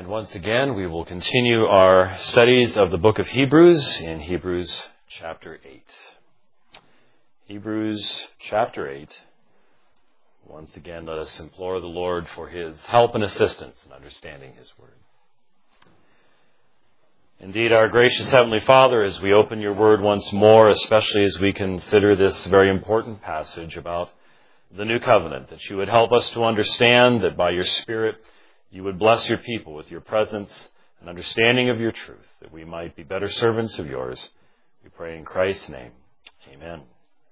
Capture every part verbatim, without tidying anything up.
And once again, we will continue our studies of the book of Hebrews in Hebrews chapter eight. Hebrews chapter eight. Once again, let us implore the Lord for His help and assistance in understanding His word. Indeed, our gracious Heavenly Father, as we open your word once more, especially as we consider this very important passage about the new covenant, that you would help us to understand that by your Spirit you would bless your people with your presence and understanding of your truth, that we might be better servants of yours. We pray in Christ's name. Amen.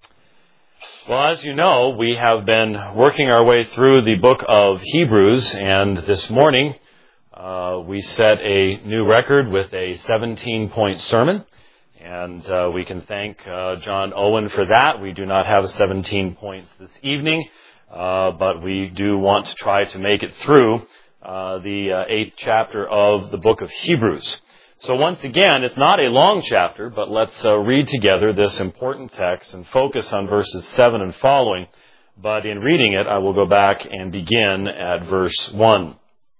Well, as you know, we have been working our way through the book of Hebrews, and this morning uh, we set a new record with a seventeen-point sermon, and uh, we can thank uh, John Owen for that. We do not have seventeen points this evening, uh, but we do want to try to make it through Uh, the uh, eighth chapter of the book of Hebrews. So once again, it's not a long chapter, but let's uh, read together this important text and focus on verses seven and following. But in reading it, I will go back and begin at verse one.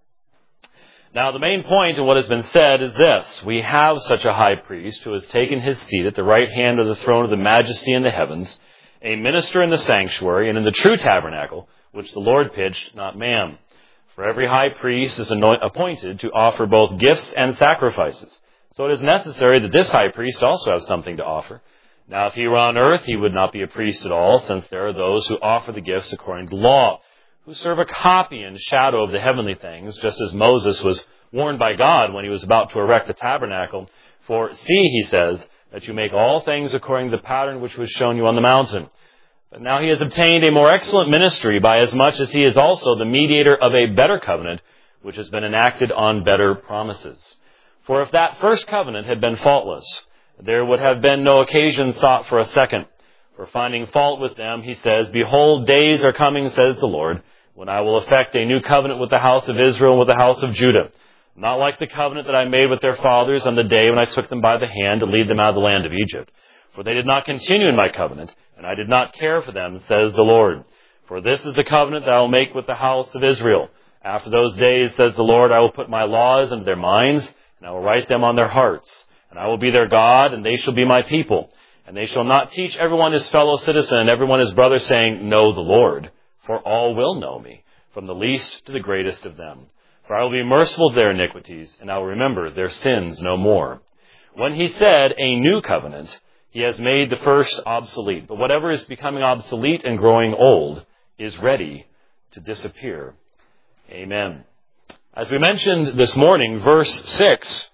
Now, the main point of what has been said is this: we have such a high priest who has taken his seat at the right hand of the throne of the majesty in the heavens, a minister in the sanctuary and in the true tabernacle, which the Lord pitched, not man. For every high priest is appointed to offer both gifts and sacrifices. So it is necessary that this high priest also have something to offer. Now, if he were on earth, he would not be a priest at all, since there are those who offer the gifts according to law, who serve a copy and shadow of the heavenly things, just as Moses was warned by God when he was about to erect the tabernacle. For see, he says, that you make all things according to the pattern which was shown you on the mountain. But now he has obtained a more excellent ministry, by as much as he is also the mediator of a better covenant, which has been enacted on better promises. For if that first covenant had been faultless, there would have been no occasion sought for a second. For finding fault with them, he says, Behold, days are coming, says the Lord, when I will effect a new covenant with the house of Israel and with the house of Judah, not like the covenant that I made with their fathers on the day when I took them by the hand to lead them out of the land of Egypt. For they did not continue in my covenant, and I did not care for them, says the Lord. For this is the covenant that I will make with the house of Israel. After those days, says the Lord, I will put my laws into their minds, and I will write them on their hearts. And I will be their God, and they shall be my people. And they shall not teach everyone his fellow citizen and everyone his brother, saying, Know the Lord. For all will know me, from the least to the greatest of them. For I will be merciful to their iniquities, and I will remember their sins no more. When he said, a new covenant, he has made the first obsolete. But whatever is becoming obsolete and growing old is ready to disappear. Amen. As we mentioned this morning, verse six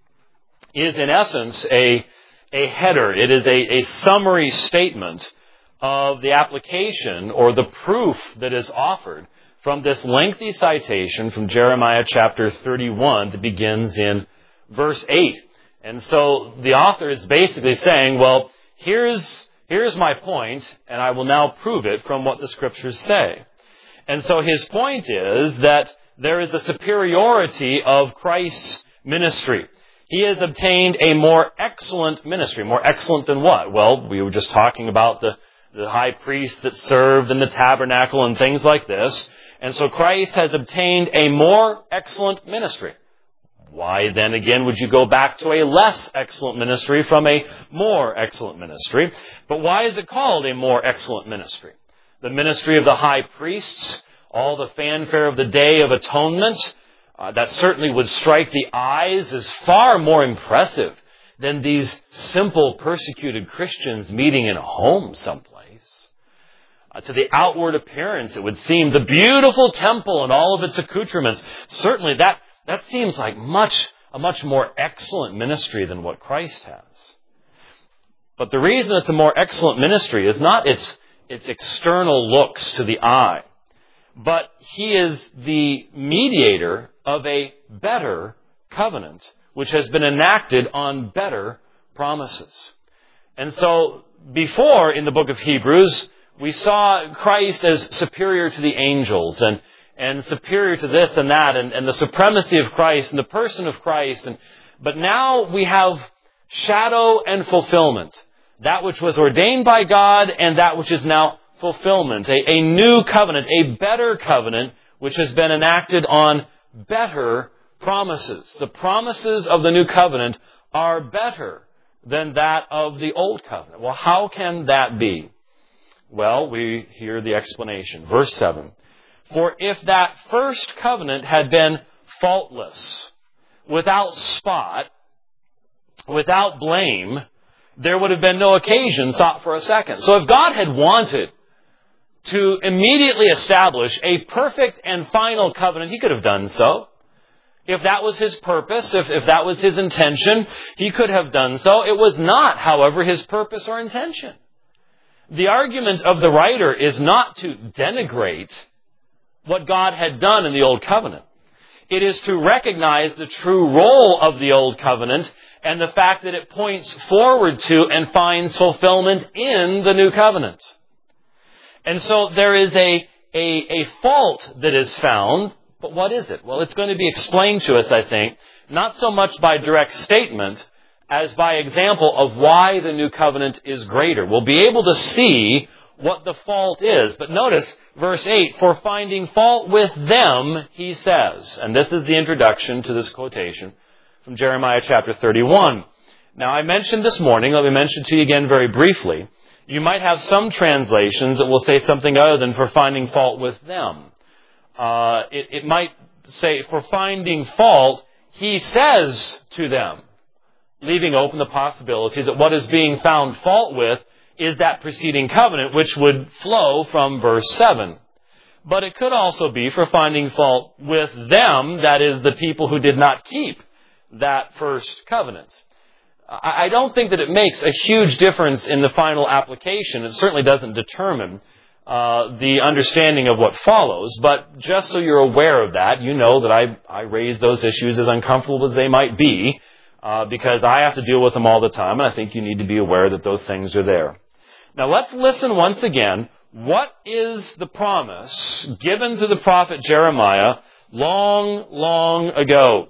is in essence a, a header. It is a, a summary statement of the application or the proof that is offered from this lengthy citation from Jeremiah chapter thirty-one that begins in verse eight. And so the author is basically saying, well, here's, here's my point, and I will now prove it from what the Scriptures say. And so his point is that there is a superiority of Christ's ministry. He has obtained a more excellent ministry. More excellent than what? Well, we were just talking about the, the high priest that served in the tabernacle and things like this. And so Christ has obtained a more excellent ministry. Why then again would you go back to a less excellent ministry from a more excellent ministry? But why is it called a more excellent ministry? The ministry of the high priests, all the fanfare of the Day of Atonement, uh, that certainly would strike the eyes as far more impressive than these simple persecuted Christians meeting in a home someplace. Uh, to the outward appearance, it would seem the beautiful temple and all of its accoutrements, certainly that That seems like much, a much more excellent ministry than what Christ has. But the reason it's a more excellent ministry is not its, its external looks to the eye, but he is the mediator of a better covenant, which has been enacted on better promises. And so before in the book of Hebrews, we saw Christ as superior to the angels and and superior to this and that, and, and the supremacy of Christ and the person of Christ. And but now we have shadow and fulfillment. That which was ordained by God and that which is now fulfillment. A, a new covenant, a better covenant, which has been enacted on better promises. The promises of the new covenant are better than that of the old covenant. Well, how can that be? Well, we hear the explanation. Verse seven. For if that first covenant had been faultless, without spot, without blame, there would have been no occasion sought for a second. So if God had wanted to immediately establish a perfect and final covenant, He could have done so. If that was His purpose, if, if that was His intention, He could have done so. It was not, however, His purpose or intention. The argument of the writer is not to denigrate what God had done in the Old Covenant. It is to recognize the true role of the Old Covenant and the fact that it points forward to and finds fulfillment in the New Covenant. And so there is a, a, a fault that is found, but what is it? Well, it's going to be explained to us, I think, not so much by direct statement as by example of why the New Covenant is greater. We'll be able to see what the fault is. But notice verse eight, for finding fault with them, he says. And this is the introduction to this quotation from Jeremiah chapter thirty-one. Now, I mentioned this morning, let me mention to you again very briefly, you might have some translations that will say something other than for finding fault with them. Uh, it, it might say, for finding fault, he says to them, leaving open the possibility that what is being found fault with is that preceding covenant, which would flow from verse seven. But it could also be for finding fault with them, that is, the people who did not keep that first covenant. I don't think that it makes a huge difference in the final application. It certainly doesn't determine uh, the understanding of what follows. But just so you're aware of that, you know that I, I raise those issues as uncomfortable as they might be, uh, because I have to deal with them all the time, and I think you need to be aware that those things are there. Now let's listen once again. What is the promise given to the prophet Jeremiah long, long ago?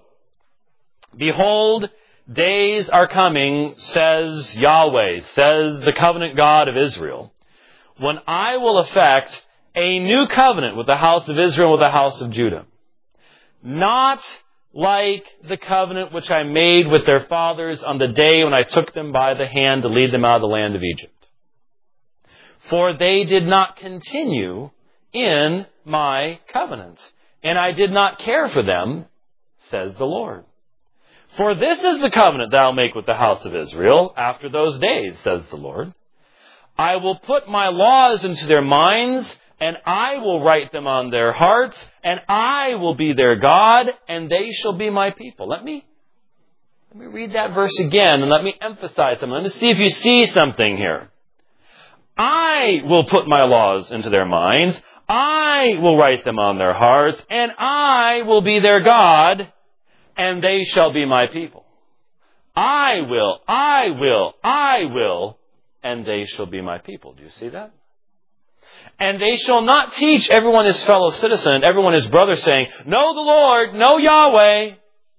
Behold, days are coming, says Yahweh, says the covenant God of Israel, when I will effect a new covenant with the house of Israel and with the house of Judah. Not like the covenant which I made with their fathers on the day when I took them by the hand to lead them out of the land of Egypt. For they did not continue in my covenant, and I did not care for them, says the Lord. For this is the covenant that I'll make with the house of Israel after those days, says the Lord. I will put my laws into their minds, and I will write them on their hearts, and I will be their God, and they shall be my people. Let me, let me read that verse again, and let me emphasize something. Let me see if you see something here. I will put my laws into their minds, I will write them on their hearts, and I will be their God, and they shall be my people. I will, I will, I will, and they shall be my people. Do you see that? And they shall not teach everyone his fellow citizen and everyone his brother, saying, know the Lord, know Yahweh,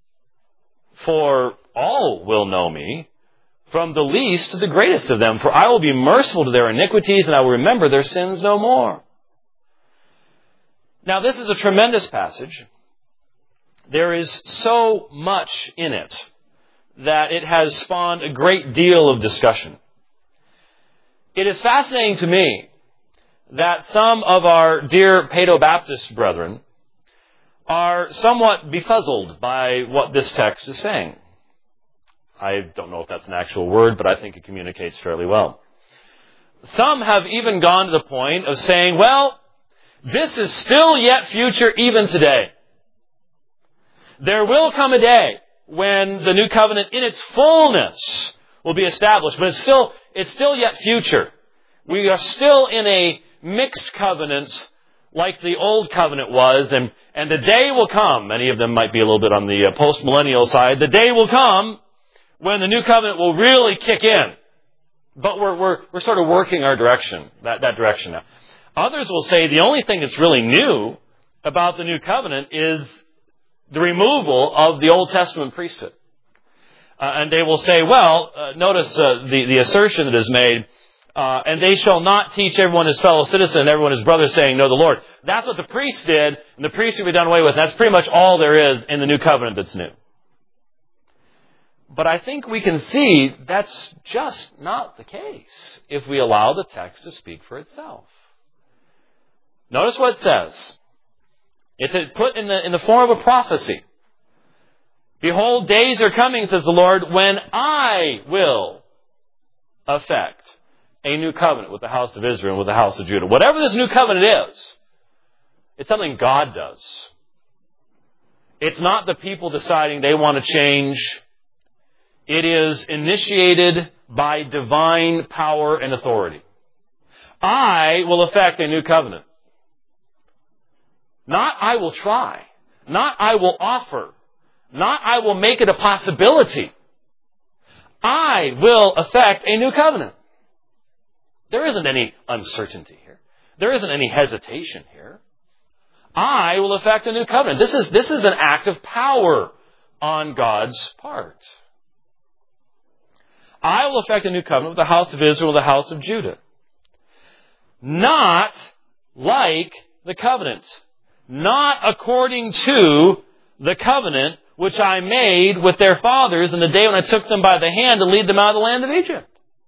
for all will know me, from the least to the greatest of them. For I will be merciful to their iniquities, and I will remember their sins no more. Now, this is a tremendous passage. There is so much in it that it has spawned a great deal of discussion. It is fascinating to me that some of our dear Paedo-Baptist brethren are somewhat befuzzled by what this text is saying. I don't know if that's an actual word, but I think it communicates fairly well. Some have even gone to the point of saying, well, this is still yet future even today. There will come a day when the new covenant in its fullness will be established, but it's still, it's still yet future. We are still in a mixed covenant like the old covenant was, and, and the day will come, many of them might be a little bit on the uh, post-millennial side, the day will come when the new covenant will really kick in. But we're, we're, we're sort of working our direction, that, that direction now. Others will say the only thing that's really new about the new covenant is the removal of the Old Testament priesthood. Uh, and they will say, well, uh, notice uh, the, the assertion that is made, Uh, and they shall not teach everyone his fellow citizen and everyone his brother, saying, know the Lord. That's what the priests did, and the priests will be done away with. That's pretty much all there is in the new covenant that's new. But I think we can see that's just not the case if we allow the text to speak for itself. Notice what it says. It's put in the, in the form of a prophecy. Behold, days are coming, says the Lord, when I will effect a new covenant with the house of Israel and with the house of Judah. Whatever this new covenant is, it's something God does. It's not the people deciding they want to change. It is initiated by divine power and authority. I will effect a new covenant. Not I will try. Not I will offer. Not I will make it a possibility. I will effect a new covenant. There isn't any uncertainty here. There isn't any hesitation here. I will effect a new covenant. This is, this is an act of power on God's part. I will effect a new covenant with the house of Israel and the house of Judah. Not like the covenant. Not according to the covenant which I made with their fathers in the day when I took them by the hand to lead them out of the land of Egypt.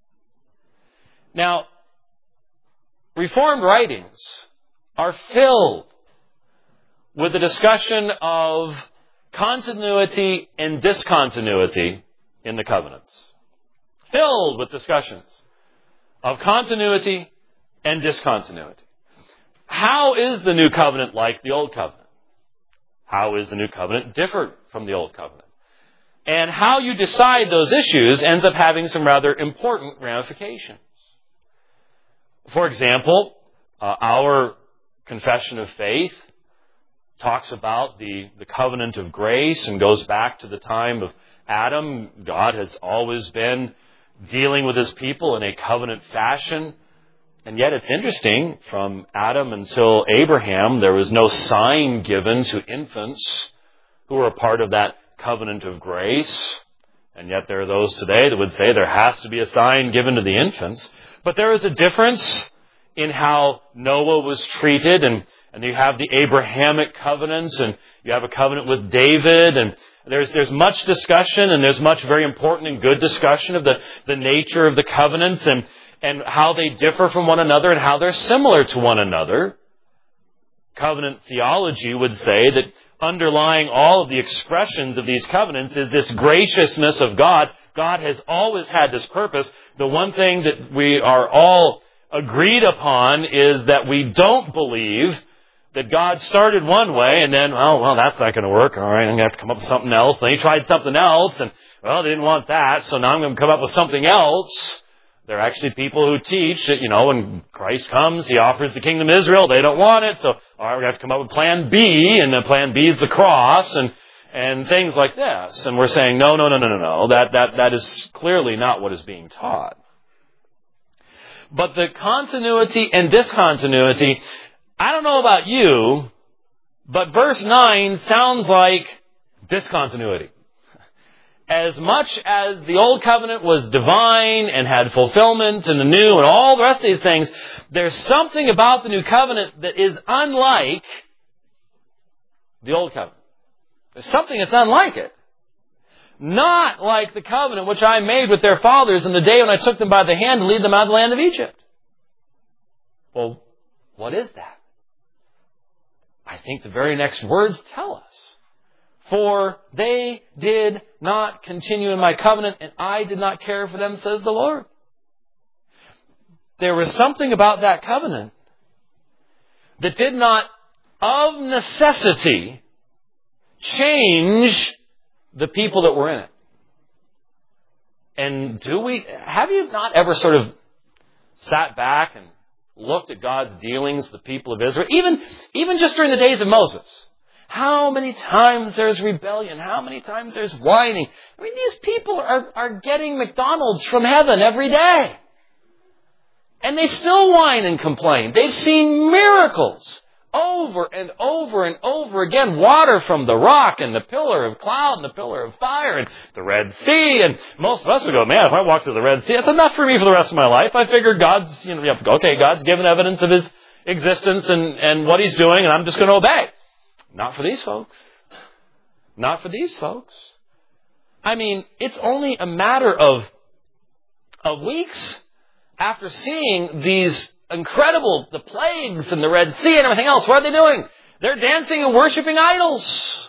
Now, Reformed writings are filled with the discussion of continuity and discontinuity in the covenants. Filled with discussions of continuity and discontinuity. How is the new covenant like the old covenant? How is the new covenant different from the old covenant? And how you decide those issues ends up having some rather important ramifications. For example, uh, our confession of faith talks about the, the covenant of grace and goes back to the time of Adam. God has always been dealing with his people in a covenant fashion. And yet it's interesting, from Adam until Abraham, there was no sign given to infants who were a part of that covenant of grace. And yet there are those today that would say there has to be a sign given to the infants. But there is a difference in how Noah was treated, and, and you have the Abrahamic covenants, and you have a covenant with David, and there's there's much discussion, and there's much very important and good discussion of the, the nature of the covenants, and, and how they differ from one another, and how they're similar to one another. Covenant theology would say that underlying all of the expressions of these covenants is this graciousness of God. God has always had this purpose. The one thing that we are all agreed upon is that we don't believe that God started one way and then, oh, well, that's not going to work. All right, I'm going to have to come up with something else. And he tried something else, and, well, they didn't want that, so now I'm going to come up with something else. There are actually people who teach that, you know, when Christ comes, he offers the kingdom of Israel. They don't want it, so, all right, we're going to have to come up with plan B, and then plan B is the cross, and and things like this. And we're saying, no, no, no, no, no, no. That, that, that is clearly not what is being taught. But the continuity and discontinuity, I don't know about you, but verse nine sounds like discontinuity. As much as the old covenant was divine and had fulfillment in the new and all the rest of these things, there's something about the new covenant that is unlike the old covenant. There's something that's unlike it. Not like the covenant which I made with their fathers in the day when I took them by the hand to lead them out of the land of Egypt. Well, what is that? I think the very next words tell us. For they did not continue in my covenant, and I did not care for them, says the Lord. There was something about that covenant that did not, of necessity, change the people that were in it. And do we, have you not ever sort of sat back and looked at God's dealings with the people of Israel? Even, even just during the days of Moses. How many times there's rebellion? How many times there's whining? I mean, these people are, are getting McDonald's from heaven every day. And they still whine and complain. They've seen miracles over and over and over again. Water from the rock and the pillar of cloud and the pillar of fire and the Red Sea. And most of us would go, man, if I walk through the Red Sea, that's enough for me for the rest of my life. I figured God's, you know, okay, God's given evidence of His existence and, and what He's doing, and I'm just going to obey. Not for these folks. Not for these folks. I mean, it's only a matter of, of weeks after seeing these incredible, the plagues and the Red Sea and everything else. What are they doing? They're dancing and worshiping idols.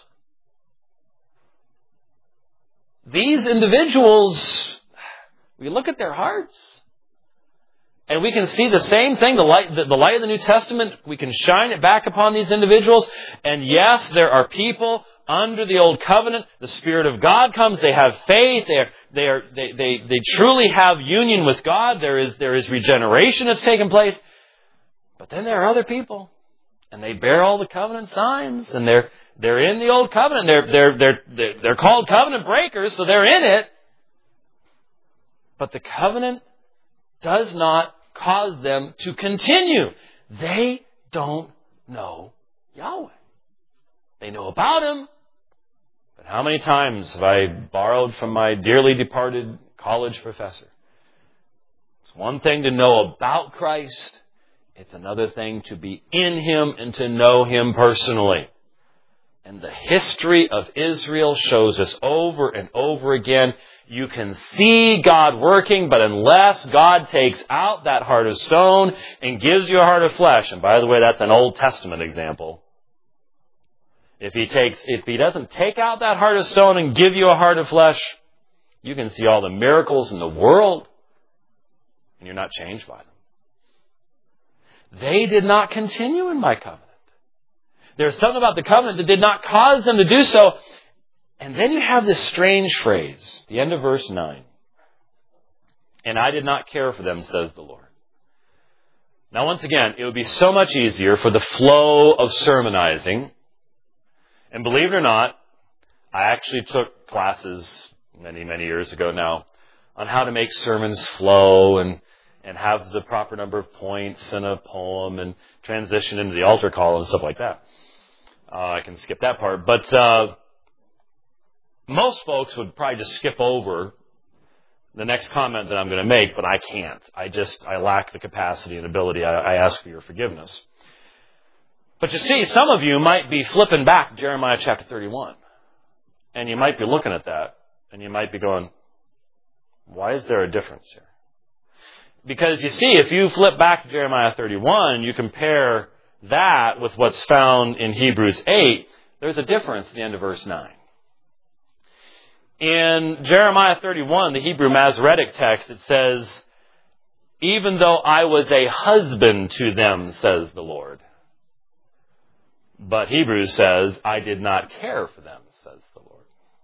These individuals, we look at their hearts, and we can see the same thing, the light, the, the light of the New Testament, we can shine it back upon these individuals. And yes, there are people under the Old Covenant. The Spirit of God comes. They have faith. They are, they are, they, they, they truly have union with God. There is, there is regeneration that's taken place. But then there are other people, and they bear all the covenant signs, and they're, they're in the Old Covenant. They're, they're, they're, they're, they're called covenant breakers, so they're in it. But the covenant does not cause them to continue. They don't know Yahweh. They know about Him. But how many times have I borrowed from my dearly departed college professor? It's one thing to know about Christ. It's another thing to be in Him and to know Him personally. And the history of Israel shows us over and over again, you can see God working, but unless God takes out that heart of stone and gives you a heart of flesh, and by the way, that's an Old Testament example. If He takes, if He doesn't take out that heart of stone and give you a heart of flesh, you can see all the miracles in the world, and you're not changed by them. They did not continue in my covenant. There's something about the covenant that did not cause them to do so. And then you have this strange phrase, the end of verse nine. And I did not care for them, says the Lord. Now, once again, it would be so much easier for the flow of sermonizing. And believe it or not, I actually took classes many, many years ago now on how to make sermons flow and, and have the proper number of points in a poem and transition into the altar call and stuff like that. Uh, I can skip that part. But uh, most folks would probably just skip over the next comment that I'm going to make, but I can't. I just, I lack the capacity and ability. I, I ask for your forgiveness. But you see, some of you might be flipping back to Jeremiah chapter thirty-one. And you might be looking at that, and you might be going, why is there a difference here? Because you see, if you flip back to Jeremiah thirty-one, you compare that with what's found in Hebrews eight, there's a difference at the end of verse nine. In Jeremiah thirty-one, the Hebrew Masoretic text, it says, even though I was a husband to them, says the Lord. But Hebrews says, I did not care for them, says the Lord.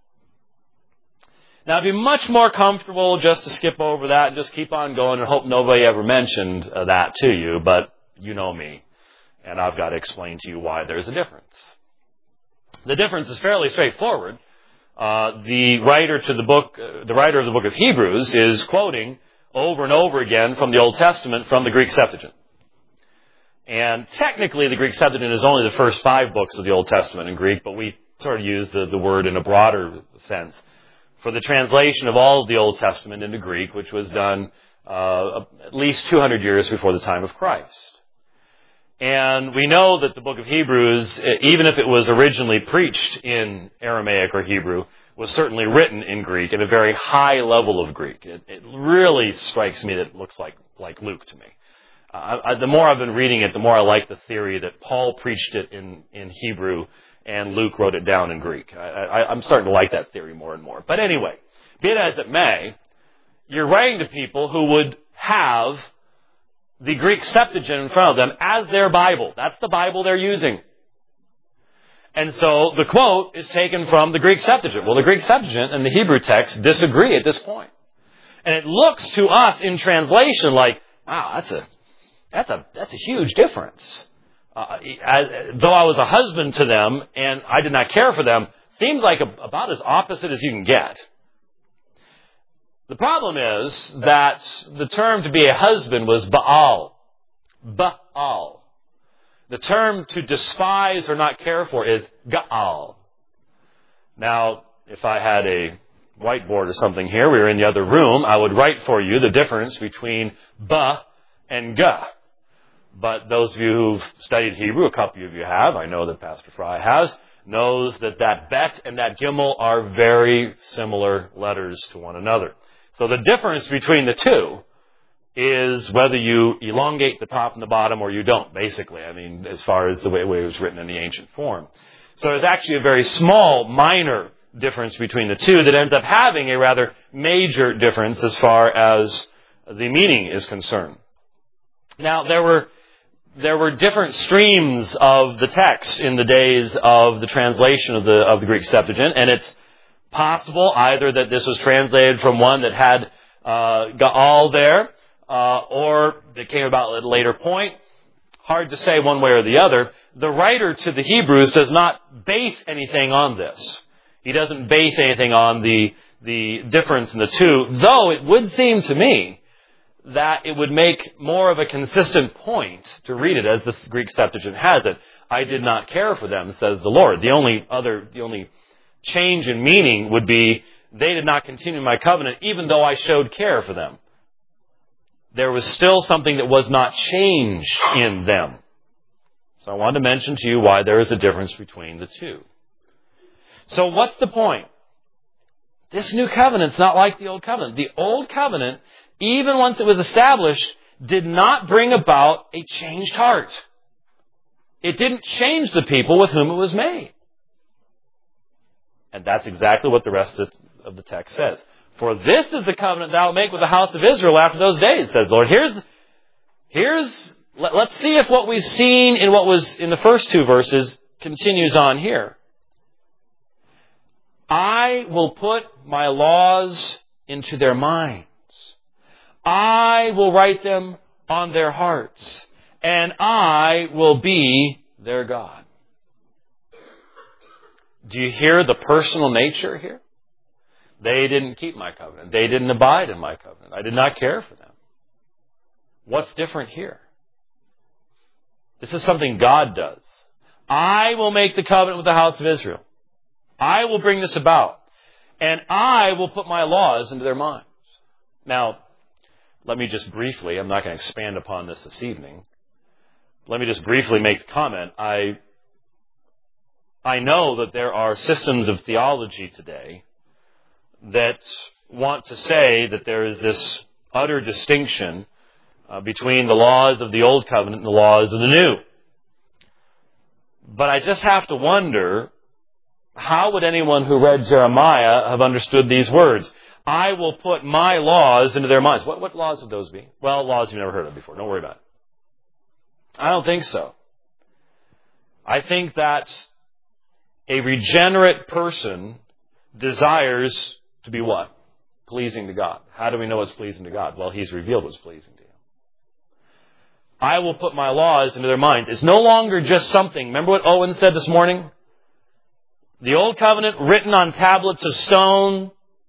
Now, it'd be much more comfortable just to skip over that and just keep on going and hope nobody ever mentioned uh, that to you, but you know me, and I've got to explain to you why there's a difference. The difference is fairly straightforward. Uh, the writer to the book, uh, the writer of the book of Hebrews is quoting over and over again from the Old Testament from the Greek Septuagint. And technically, the Greek Septuagint is only the first five books of the Old Testament in Greek, but we sort of use the, the word in a broader sense for the translation of all of the Old Testament into Greek, which was done uh, at least two hundred years before the time of Christ. And we know that the book of Hebrews, even if it was originally preached in Aramaic or Hebrew, was certainly written in Greek, at a very high level of Greek. It, it really strikes me that it looks like, like Luke to me. Uh, I, the more I've been reading it, the more I like the theory that Paul preached it in, in Hebrew and Luke wrote it down in Greek. I, I, I'm starting to like that theory more and more. But anyway, be it as it may, you're writing to people who would have the Greek Septuagint in front of them as their Bible. That's the Bible they're using. And so the quote is taken from the Greek Septuagint. Well, the Greek Septuagint and the Hebrew text disagree at this point. And it looks to us in translation like, wow, that's a that's a that's a huge difference. Uh, as, though I was a husband to them and I did not care for them, seems like a, about as opposite as you can get. The problem is that the term to be a husband was Baal. Baal. The term to despise or not care for is ga'al. Now, if I had a whiteboard or something here, we were in the other room, I would write for you the difference between ba and ga. But those of you who've studied Hebrew, a couple of you have, I know that Pastor Fry has, knows that that bet and that gimel are very similar letters to one another. So the difference between the two is whether you elongate the top and the bottom or you don't, basically. I mean, as far as the way it was written in the ancient form. So there's actually a very small, minor difference between the two that ends up having a rather major difference as far as the meaning is concerned. Now, there were there were different streams of the text in the days of the translation of the of the Greek Septuagint, and it's possible either that this was translated from one that had uh, Ga'al there, uh, or that came about at a later point. Hard to say one way or the other. The writer to the Hebrews does not base anything on this. He doesn't base anything on the the difference in the two, though it would seem to me that it would make more of a consistent point to read it as the Greek Septuagint has it. I did not care for them, says the Lord. The only other, the only change in meaning would be they did not continue my covenant even though I showed care for them. There was still something that was not changed in them. So I wanted to mention to you why there is a difference between the two. So what's the point? This new covenant's not like the old covenant. The old covenant, even once it was established, did not bring about a changed heart. It didn't change the people with whom it was made. And that's exactly what the rest of the text says. For this is the covenant thou wilt make with the house of Israel after those days, says the Lord. Here's, here's, let, let's see if what we've seen in what was in the first two verses continues on here. I will put my laws into their minds. I will write them on their hearts, and I will be their God. Do you hear the personal nature here? They didn't keep my covenant. They didn't abide in my covenant. I did not care for them. What's different here? This is something God does. I will make the covenant with the house of Israel. I will bring this about, and I will put my laws into their minds. Now, let me just briefly, I'm not going to expand upon this this evening. Let me just briefly make the comment. I, I know that there are systems of theology today that want to say that there is this utter distinction uh, between the laws of the Old Covenant and the laws of the New. But I just have to wonder, how would anyone who read Jeremiah have understood these words? I will put my laws into their minds. What, what laws would those be? Well, laws you've never heard of before. Don't worry about it. I don't think so. I think that a regenerate person desires to be what? Pleasing to God. How do we know what's pleasing to God? Well, He's revealed what's pleasing to Him. I will put my laws into their minds. It's no longer just something. Remember what Owen said this morning? The Old Covenant written on tablets of stone.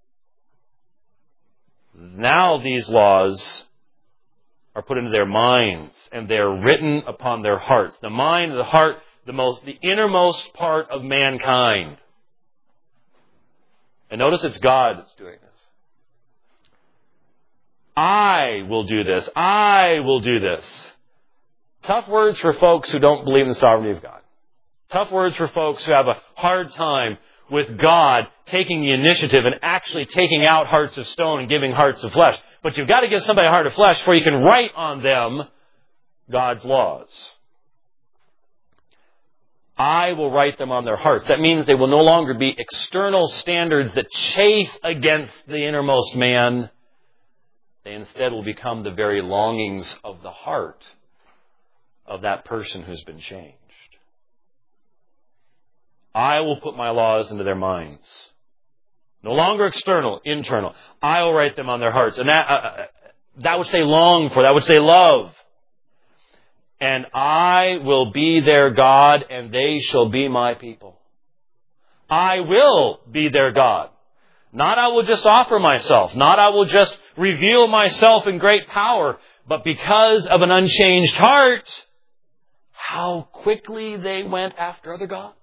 Now these laws are put into their minds, and they are written upon their hearts. The mind, the heart, the most, the innermost part of mankind. And notice it's God that's doing this. I will do this. I will do this. Tough words for folks who don't believe in the sovereignty of God. Tough words for folks who have a hard time with God taking the initiative and actually taking out hearts of stone and giving hearts of flesh. But you've got to give somebody a heart of flesh before you can write on them God's laws. I will write them on their hearts. That means they will no longer be external standards that chafe against the innermost man. They instead will become the very longings of the heart of that person who's been changed. I will put my laws into their minds. No longer external, internal. I will write them on their hearts. And that, uh, that would say long for, that would say love. And I will be their God, and they shall be my people. I will be their God. Not I will just offer myself. Not I will just reveal myself in great power. But because of an unchanged heart, how quickly they went after other gods.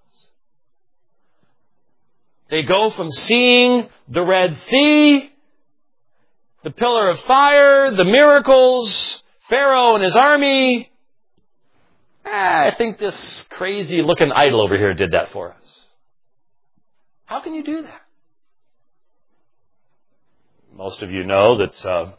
They go from seeing the Red Sea, the pillar of fire, the miracles, Pharaoh and his army. Ah, I think this crazy-looking idol over here did that for us. How can you do that? Most of you know that uh,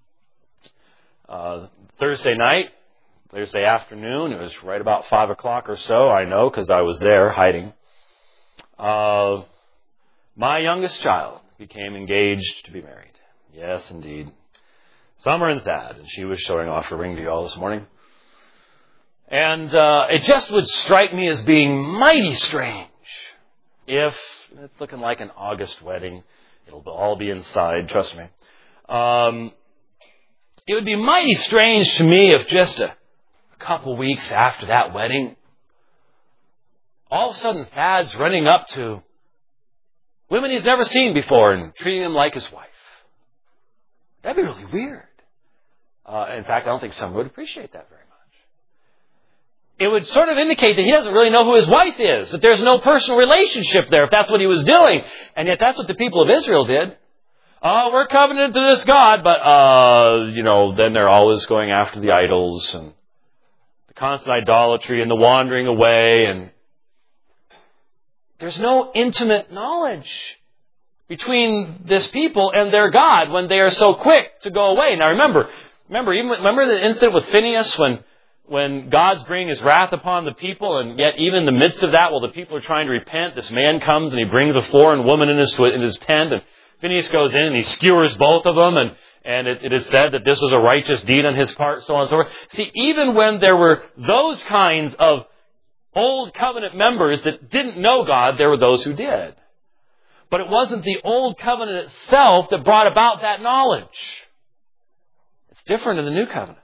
uh, Thursday night, Thursday afternoon, it was right about five o'clock or so, I know because I was there hiding. Uh, my youngest child became engaged to be married. Yes, indeed. Summer and Thad, and she was showing off her ring to you all this morning. And uh, it just would strike me as being mighty strange if it's looking like an August wedding. It'll all be inside, trust me. Um, it would be mighty strange to me if just a couple weeks after that wedding, all of a sudden Thad's running up to women he's never seen before and treating them like his wife. That'd be really weird. Uh, in fact, I don't think someone would appreciate that very much. It would sort of indicate that he doesn't really know who his wife is, that there's no personal relationship there if that's what he was doing. And yet that's what the people of Israel did. Oh, we're covenanted to this God, but, uh, you know, then they're always going after the idols and the constant idolatry and the wandering away. And there's no intimate knowledge between this people and their God when they are so quick to go away. Now remember, remember, even remember the incident with Phinehas when When God's bringing His wrath upon the people, and yet even in the midst of that, while the people are trying to repent, this man comes and he brings a foreign woman in his in his tent, and Phinehas goes in and he skewers both of them, and, and it, it is said that this was a righteous deed on his part, so on and so forth. See, even when there were those kinds of old covenant members that didn't know God, there were those who did. But it wasn't the old covenant itself that brought about that knowledge. It's different in the new covenant.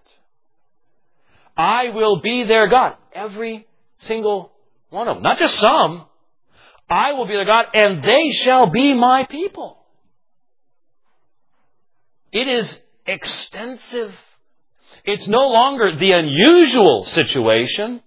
I will be their God. Every single one of them. Not just some. I will be their God, and they shall be my people. It is extensive. It's no longer the unusual situation.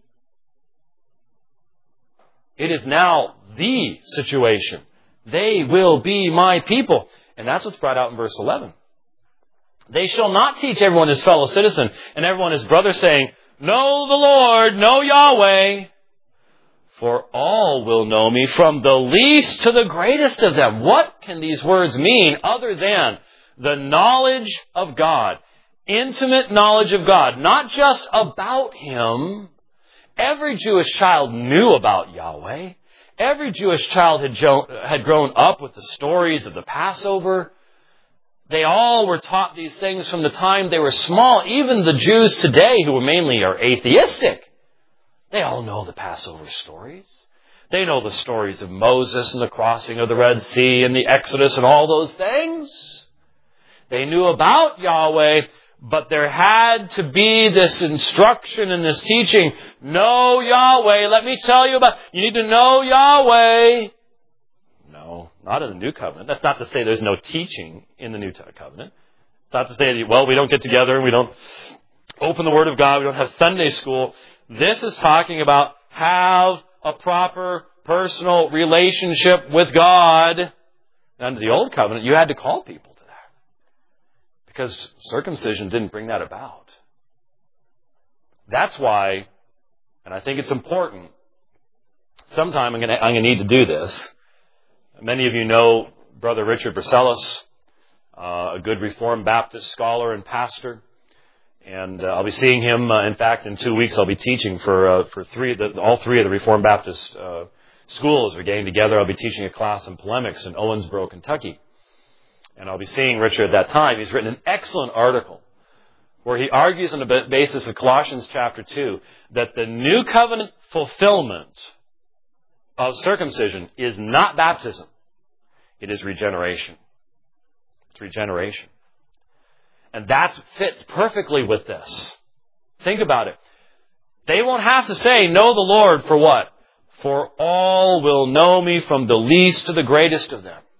It is now the situation. They will be my people. And that's what's brought out in verse eleven. They shall not teach everyone his fellow citizen and everyone his brother, saying, Know the Lord, know Yahweh, for all will know me, from the least to the greatest of them. What can these words mean other than the knowledge of God? Intimate knowledge of God, not just about Him. Every Jewish child knew about Yahweh. Every Jewish child had, jo- had grown up with the stories of the Passover. They all were taught these things from the time they were small. Even the Jews today, who mainly are atheistic, they all know the Passover stories. They know the stories of Moses and the crossing of the Red Sea and the Exodus and all those things. They knew about Yahweh, but there had to be this instruction and this teaching. Know Yahweh. Let me tell you about, you need to know Yahweh. No, not in the New Covenant. That's not to say there's no teaching in the New Covenant. It's not to say that, well, we don't get together and we don't open the Word of God, we don't have Sunday school. This is talking about have a proper personal relationship with God. Under the Old Covenant, you had to call people to that, because circumcision didn't bring that about. That's why, and I think it's important, sometime I'm going to I'm going to need to do this. Many of you know Brother Richard Vercellus, uh, a good Reformed Baptist scholar and pastor. And uh, I'll be seeing him, uh, in fact, in two weeks I'll be teaching for uh, for three, the, all three of the Reformed Baptist uh, schools. We're getting together. I'll be teaching a class in polemics in Owensboro, Kentucky. And I'll be seeing Richard at that time. He's written an excellent article where he argues on the basis of Colossians chapter two that the new covenant fulfillment of circumcision is not baptism. It is regeneration. It's regeneration. And that fits perfectly with this. Think about it. They won't have to say, know the Lord for what? For all will know me, from the least to the greatest of them.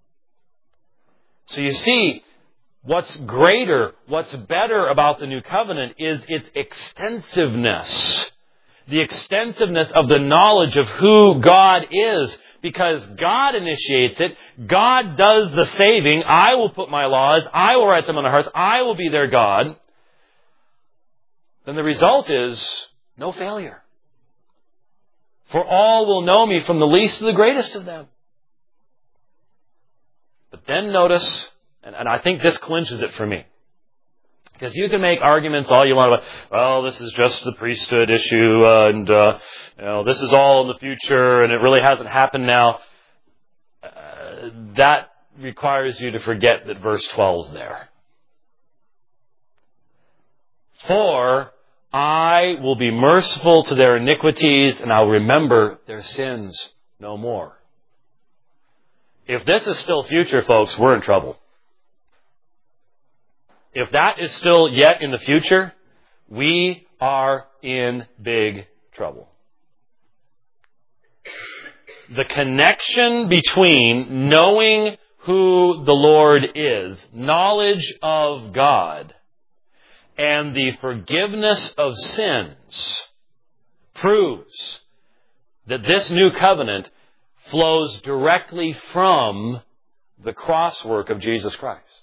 So you see, what's greater, what's better about the new covenant is its extensiveness. the extensiveness of the knowledge of who God is, because God initiates it. God does the saving. I will put my laws. I will write them on their hearts. I will be their God. Then the result is no failure. For all will know me, from the least to the greatest of them. But then notice, and, and I think this clinches it for me, because you can make arguments all you want about, well, this is just the priesthood issue, uh, and uh, you know, this is all in the future, and it really hasn't happened now. Uh, that requires you to forget that verse twelve is there. For I will be merciful to their iniquities, and I'll remember their sins no more. If this is still future, folks, we're in trouble. If that is still yet in the future, we are in big trouble. The connection between knowing who the Lord is, knowledge of God, and the forgiveness of sins proves that this new covenant flows directly from the cross work of Jesus Christ.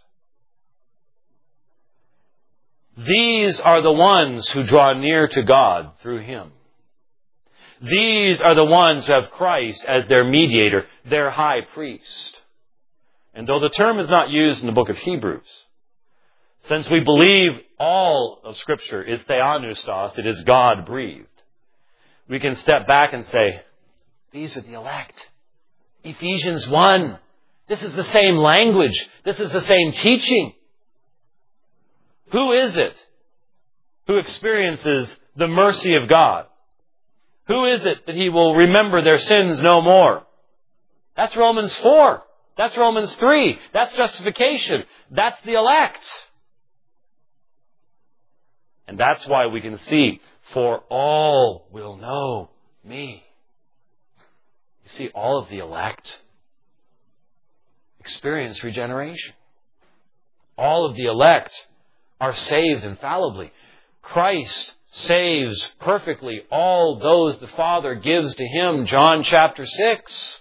These are the ones who draw near to God through Him. These are the ones who have Christ as their mediator, their high priest. And though the term is not used in the book of Hebrews, since we believe all of Scripture is theopneustos, it is God-breathed, we can step back and say, these are the elect. Ephesians one. This is the same language. This is the same teaching. Who is it who experiences the mercy of God? Who is it that He will remember their sins no more? That's Romans four. That's Romans three. That's justification. That's the elect. And that's why we can see, for all will know me. You see, all of the elect experience regeneration. All of the elect are saved infallibly. Christ saves perfectly all those the Father gives to Him. John chapter six.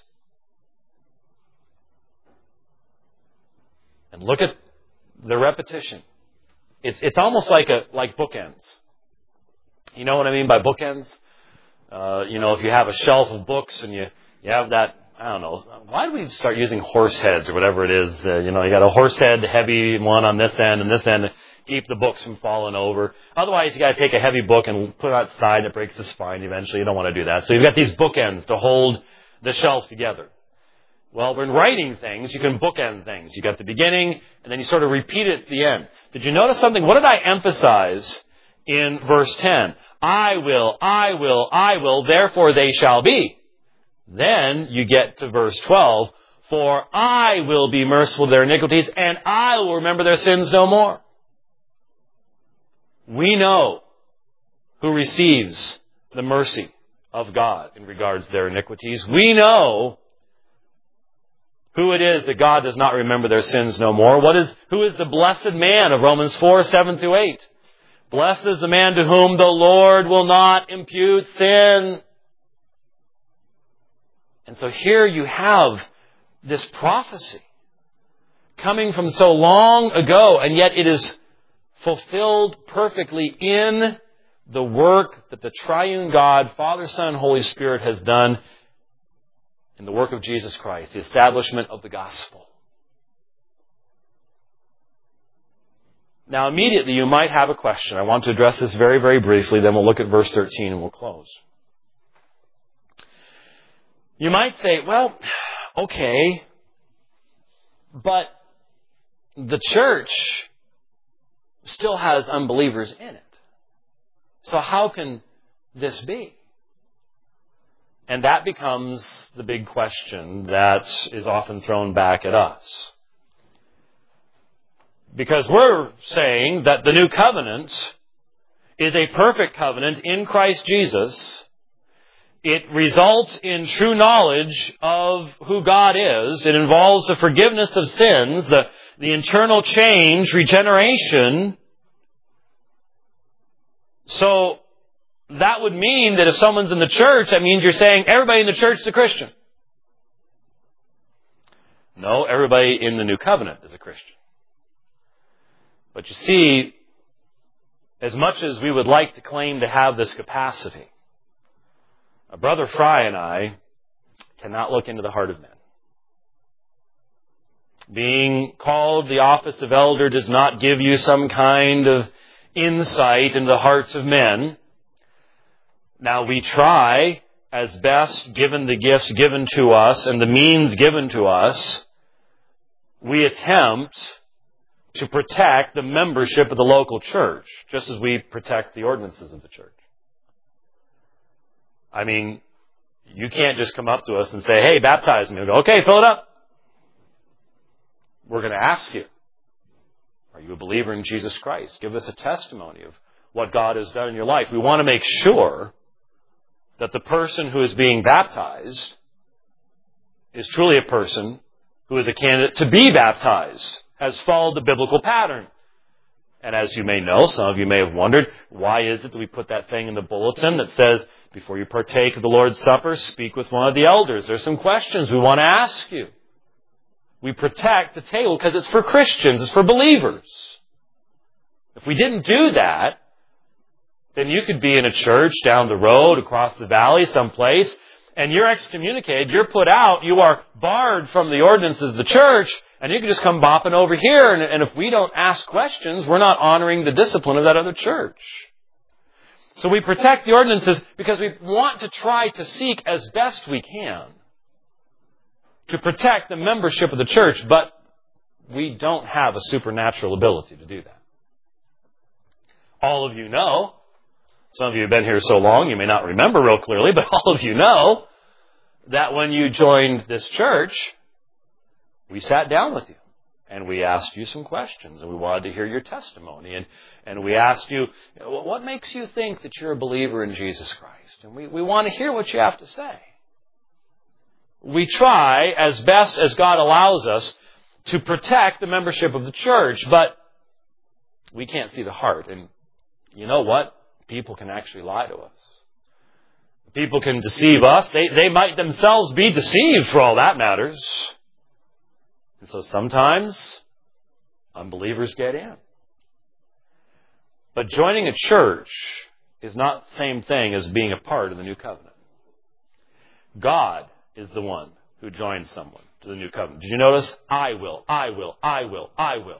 And look at the repetition. It's it's almost like a like bookends. You know what I mean by bookends? Uh, you know, if you have a shelf of books and you, you have that, I don't know, why do we start using horse heads or whatever it is? Uh, you know, you got a horse head, heavy one on this end and this end. Keep the books from falling over. Otherwise, you got to take a heavy book and put it outside and it breaks the spine eventually. You don't want to do that. So you've got these bookends to hold the shelf together. Well, when writing things, you can bookend things. You got the beginning and then you sort of repeat it at the end. Did you notice something? What did I emphasize in verse ten? I will, I will, I will, therefore they shall be. Then you get to verse twelve. For I will be merciful to their iniquities and I will remember their sins no more. We know who receives the mercy of God in regards to their iniquities. We know who it is that God does not remember their sins no more. What is, who is the blessed man of Romans four, seven through eight? Blessed is the man to whom the Lord will not impute sin. And so here you have this prophecy coming from so long ago, and yet it is fulfilled perfectly in the work that the triune God, Father, Son, and Holy Spirit has done in the work of Jesus Christ, the establishment of the gospel. Now, immediately you might have a question. I want to address this very, very briefly, then we'll look at verse thirteen and we'll close. You might say, well, okay, but the church still has unbelievers in it. So how can this be? And that becomes the big question that is often thrown back at us. Because we're saying that the new covenant is a perfect covenant in Christ Jesus. It results in true knowledge of who God is. It involves the forgiveness of sins, the, the internal change, regeneration. So that would mean that if someone's in the church, that means you're saying everybody in the church is a Christian. No, everybody in the New Covenant is a Christian. But you see, as much as we would like to claim to have this capacity, Brother Fry and I cannot look into the heart of men. Being called the office of elder does not give you some kind of insight into the hearts of men. Now we try as best, given the gifts given to us and the means given to us, we attempt to protect the membership of the local church, just as we protect the ordinances of the church. I mean, you can't just come up to us and say, hey, baptize me. We'll go, okay, fill it up. We're going to ask you, are you a believer in Jesus Christ? Give us a testimony of what God has done in your life. We want to make sure that the person who is being baptized is truly a person who is a candidate to be baptized, has followed the biblical pattern. And as you may know, some of you may have wondered, why is it that we put that thing in the bulletin that says, before you partake of the Lord's Supper, speak with one of the elders? There's some questions we want to ask you. We protect the table because it's for Christians, it's for believers. If we didn't do that, then you could be in a church down the road, across the valley, someplace, and you're excommunicated, you're put out, you are barred from the ordinances of the church, and you can just come bopping over here, and, and if we don't ask questions, we're not honoring the discipline of that other church. So we protect the ordinances because we want to try to seek as best we can to protect the membership of the church, but we don't have a supernatural ability to do that. All of you know, some of you have been here so long you may not remember real clearly, but all of you know that when you joined this church, we sat down with you and we asked you some questions and we wanted to hear your testimony. And, and we asked you, what makes you think that you're a believer in Jesus Christ? And we, we want to hear what you have to say. We try as best as God allows us to protect the membership of the church, but we can't see the heart. And you know what? People can actually lie to us. People can deceive us. They, they might themselves be deceived for all that matters. And so sometimes unbelievers get in. But joining a church is not the same thing as being a part of the new covenant. God is the one who joins someone to the new covenant. Did you notice? I will, I will, I will, I will.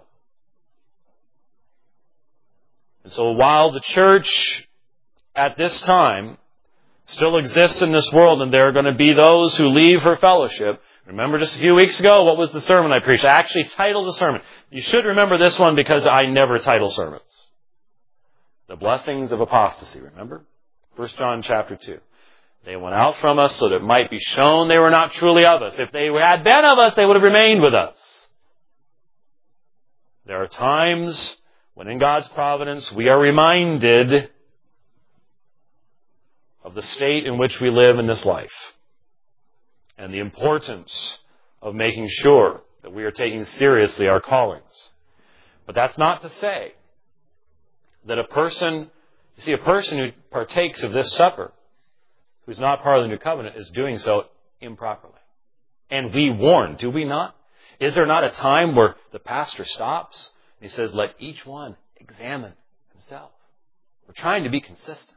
And so while the church at this time still exists in this world, and there are going to be those who leave her fellowship. Remember just a few weeks ago, what was the sermon I preached? I actually titled the sermon. You should remember this one because I never title sermons. The blessings of apostasy, remember? First John chapter two. They went out from us so that it might be shown they were not truly of us. If they had been of us, they would have remained with us. There are times when in God's providence we are reminded of the state in which we live in this life and the importance of making sure that we are taking seriously our callings. But that's not to say that a person, you see, a person who partakes of this supper, who's not part of the new covenant, is doing so improperly. And we warn, do we not? Is there not a time where the pastor stops and he says, let each one examine himself? We're trying to be consistent.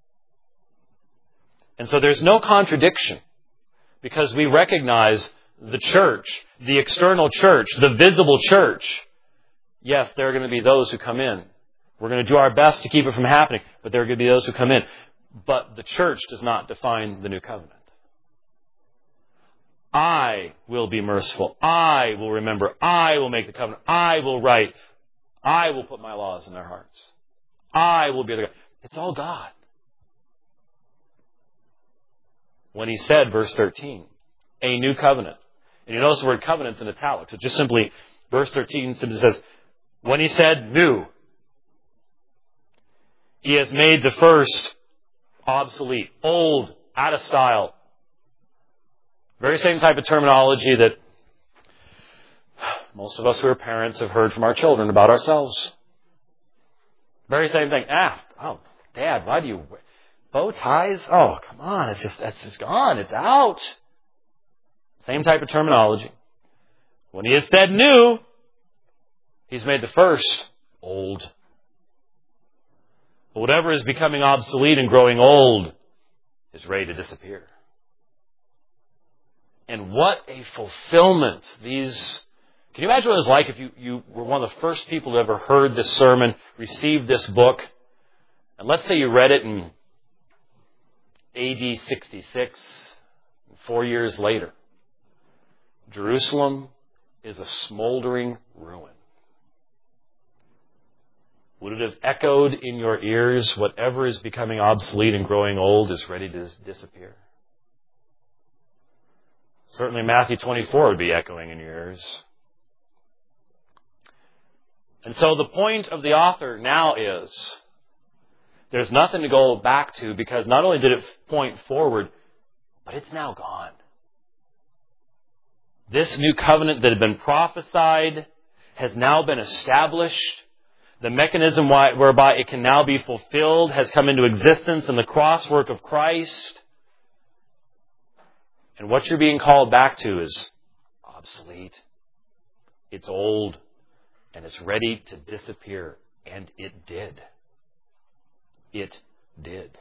And so there's no contradiction because we recognize the church, the external church, the visible church. Yes, there are going to be those who come in. We're going to do our best to keep it from happening, but there are going to be those who come in. But the church does not define the new covenant. I will be merciful. I will remember. I will make the covenant. I will write. I will put my laws in their hearts. I will be the God. It's all God. When he said, verse thirteen, a new covenant. And you notice the word covenant's in italics. It just simply, verse thirteen simply says, when he said new, he has made the first obsolete, old, out of style. Very same type of terminology that most of us who are parents have heard from our children about ourselves. Very same thing. Ah, oh, Dad, why do you... Bow ties? Oh, come on. It's just, that's just gone. It's out. Same type of terminology. When he has said new, he's made the first old. But whatever is becoming obsolete and growing old is ready to disappear. And what a fulfillment these... Can you imagine what it was like if you, you were one of the first people who ever heard this sermon, received this book, and let's say you read it in A D sixty-six, four years later. Jerusalem is a smoldering ruin. Would it have echoed in your ears, whatever is becoming obsolete and growing old is ready to disappear? Certainly Matthew twenty-four would be echoing in your ears. And so the point of the author now is, there's nothing to go back to, because not only did it point forward, but it's now gone. This new covenant that had been prophesied has now been established. The mechanism whereby it can now be fulfilled has come into existence in the cross work of Christ. And what you're being called back to is obsolete. It's old. And it's ready to disappear. And it did. It did.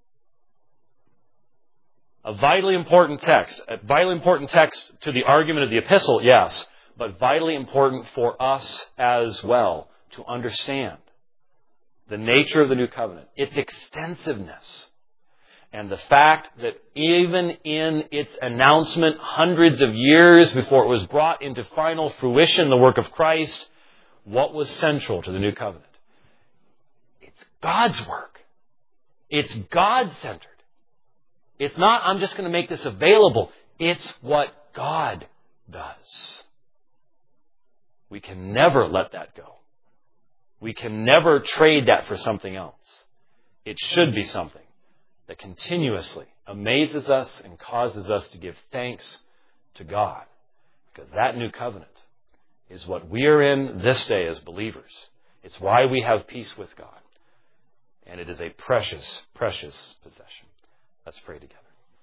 A vitally important text. A vitally important text to the argument of the epistle, yes. But vitally important for us as well to understand the nature of the new covenant. Its extensiveness. And the fact that even in its announcement hundreds of years before it was brought into final fruition, the work of Christ, what was central to the new covenant? It's God's work. It's God-centered. It's not, I'm just going to make this available. It's what God does. We can never let that go. We can never trade that for something else. It should be something that continuously amazes us and causes us to give thanks to God. Because that new covenant is what we are in this day as believers. It's why we have peace with God. And it is a precious, precious possession. Let's pray together.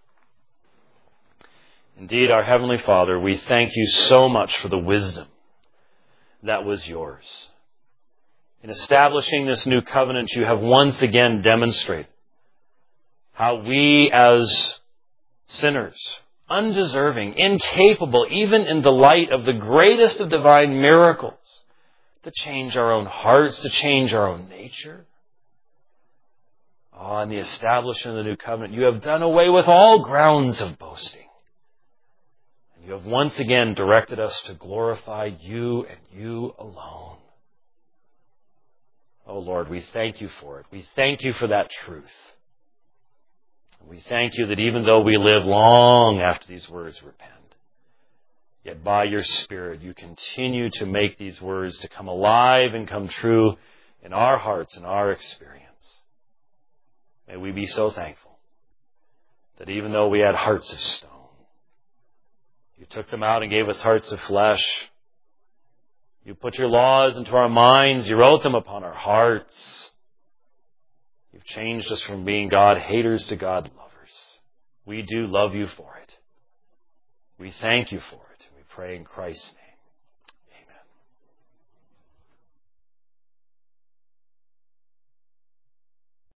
Indeed, our Heavenly Father, we thank you so much for the wisdom that was yours. In establishing this new covenant, you have once again demonstrated how we as sinners, undeserving, incapable, even in the light of the greatest of divine miracles, to change our own hearts, to change our own nature. Oh, in the establishment of the new covenant, you have done away with all grounds of boasting. And you have once again directed us to glorify you and you alone. Oh Lord, we thank you for it. We thank you for that truth. We thank you that even though we live long after these words were penned, yet by your Spirit you continue to make these words to come alive and come true in our hearts and our experience. May we be so thankful that even though we had hearts of stone, you took them out and gave us hearts of flesh. You put your laws into our minds. You wrote them upon our hearts. You've changed us from being God haters to God lovers. We do love you for it. We thank you for it. We pray in Christ's name.